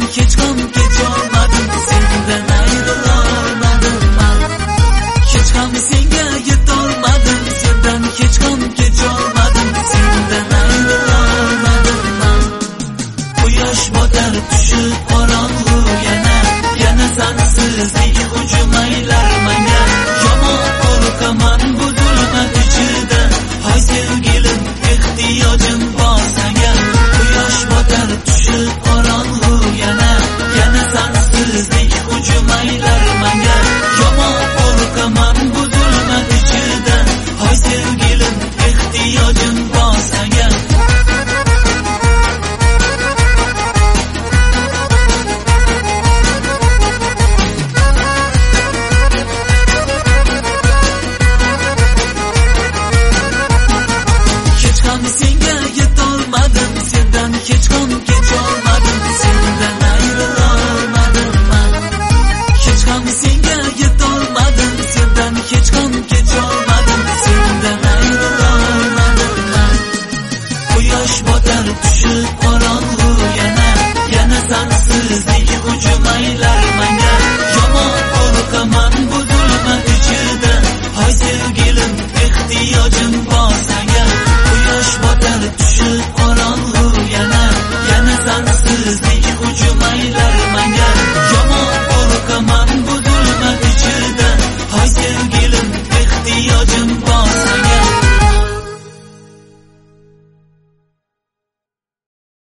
hech ham kecholmadim, sendan ayrılolmadim man. Hech ham senga yetolmadim, sendan hech ham kecholmadim, sendan ayrılolmadim man. Quyosh botar tushib qorong'u yana sansizlik hujum aylar menga. Yomon qo'rqaman bu zulmat ichida, hoy sevgilim ehtiyojim bor senga. Quyosh botar tushib qorong'u yana sansizlik hujum aylar menga. Yomon qo'rqaman bu zulmat ichida, hoy sevgilim ehtiyojim bor senga. Senga yetolmadim, sendan hech ham kecholmadim, sendan ayrılolmadim man. Hech ham senga yetolmadim, sendan hech ham kecholmadim, sendan ayrılolmadim man. Quyosh botar tushib qorong'u yana sansizlik hujum aylar menga.